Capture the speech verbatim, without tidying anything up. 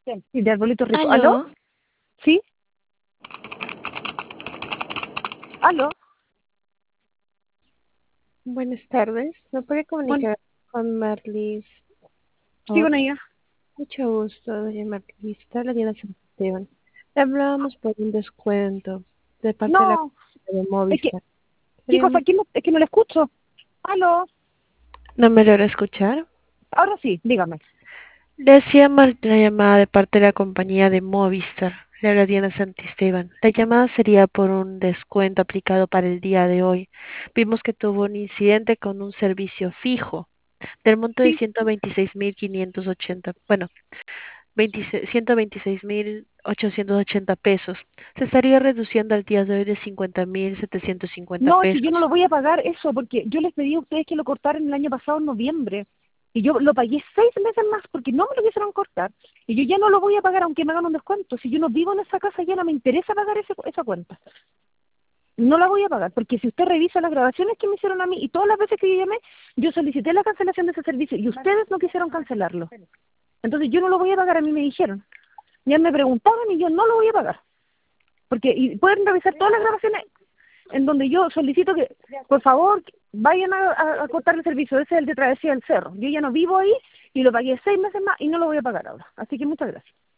Sí, de arbolitos ricos. ¿Aló? Aló, ¿Sí? ¿Aló? buenas tardes. ¿Me puede Bueno, comunicar con Marlis? sí, Oh, con ella. mucho gusto, doña Marlis. Está la Diana Santiago. Le hablábamos por un descuento de parte de la No, compañía de es que, Movistar. ¿qué Quería- cosa? ¿Quién me- es que no la escucho. ¿Aló? ¿No me logra escuchar? Ahora sí, dígame. Le hacíamos la llamada de parte de la compañía de Movistar. Le habla Diana Santisteban. La llamada sería por un descuento aplicado para el día de hoy. Vimos que tuvo un incidente con un servicio fijo del monto de Sí. ciento veintiséis mil quinientos ochenta. Bueno, ciento veintiséis mil ochocientos ochenta pesos. Se estaría reduciendo al día de hoy de cincuenta mil setecientos cincuenta No, es que yo no pesos. lo voy a pagar eso, porque yo les pedí a ustedes que lo cortaran el año pasado en noviembre. Y yo lo pagué seis meses más porque no me lo quisieron cortar. Y yo ya no lo voy a pagar aunque me hagan un descuento. Si yo no vivo en esa casa, ya no me interesa pagar ese, esa cuenta. No la voy a pagar, porque si usted revisa las grabaciones que me hicieron a mí y todas las veces que yo llamé, yo solicité la cancelación de ese servicio y ustedes no quisieron cancelarlo. Entonces yo no lo voy a pagar, a mí me dijeron. Ya me preguntaron y yo no lo voy a pagar. Porque y pueden revisar todas las grabaciones en donde yo solicito que, por favor, vayan a, a, a cortar el servicio. Ese es el de Travesía del Cerro. Yo ya no vivo ahí y lo pagué seis meses más y no lo voy a pagar ahora. Así que muchas gracias.